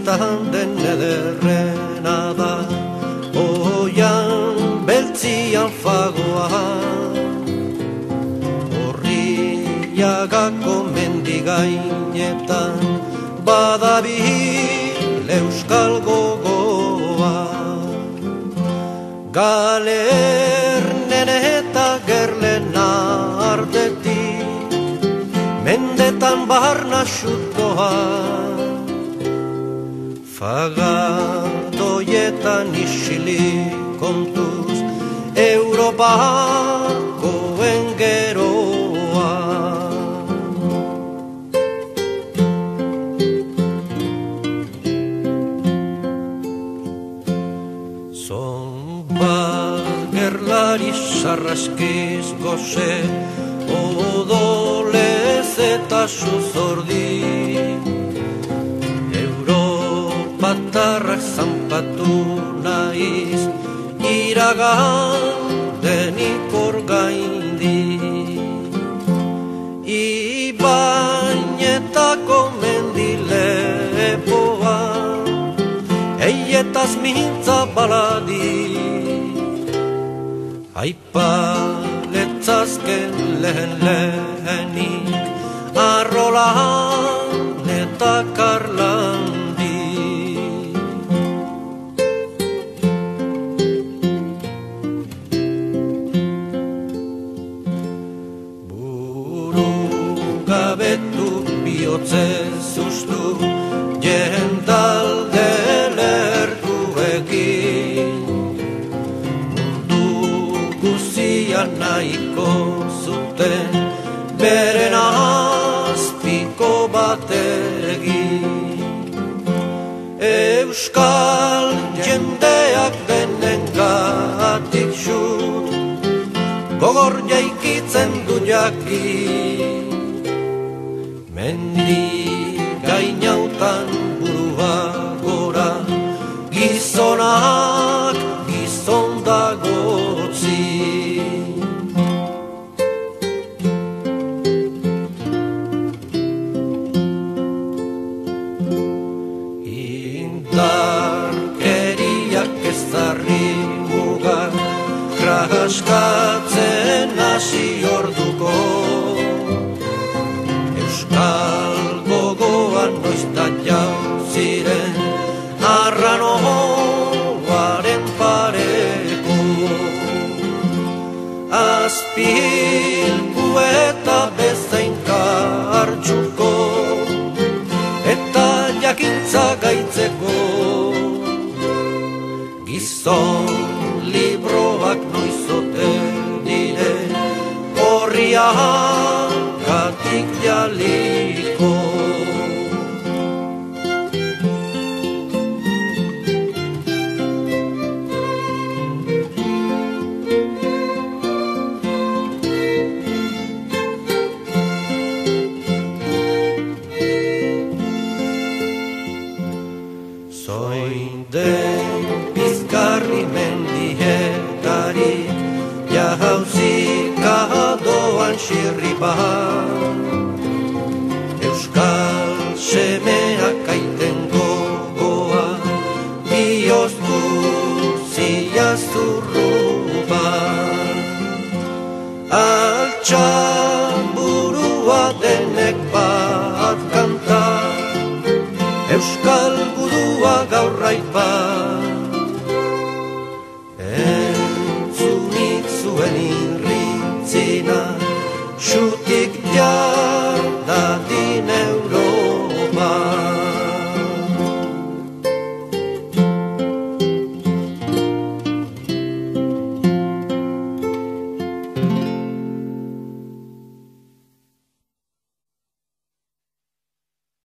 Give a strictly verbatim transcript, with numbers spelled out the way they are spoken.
hitzetan den ederrena da, oian beltzian fagoa, horriagako mendigainetan badabil euskal gogoa. Galernen eta gerlen artetik mendetan barna xutkoa, fagadoietan isilik kontuz Europakoen geroa. Gerlari sarraskiz goze, odolez eta suzordi, Europatarrak zanpatu naiz, iragan denik orgaindi. Ibainetako mendilepoa, eietaz mintza baladi, aipaletzazken lehen lehenik, arrolan eta karlandi. Burugabetu bihotzez ustu, jendalde lertuekin, nahiko zuten beren azpiko bategi. Euskal jendeak denengatik xut, gogor jaikitzen du jaki, mendi gainautan burua gora, gizonak gizon dagotzi. Indarkeriak ezarri mugak, kraskatzen hasi orduko, euskal gogoan noizta jauziren, arranoaren pareko. Azpilku eta bezain kartxuko, eta jakintza gaitzeko, gizon libroak noizote dire, horriagatik jaliko. Zoin pizgarri mendietarik, jahauzika doan xirripan, euskal semeak aiten gogoa, bioztu zia zurrupan. Altxaburua denek bat kanta, euskal gudua gaur raipa.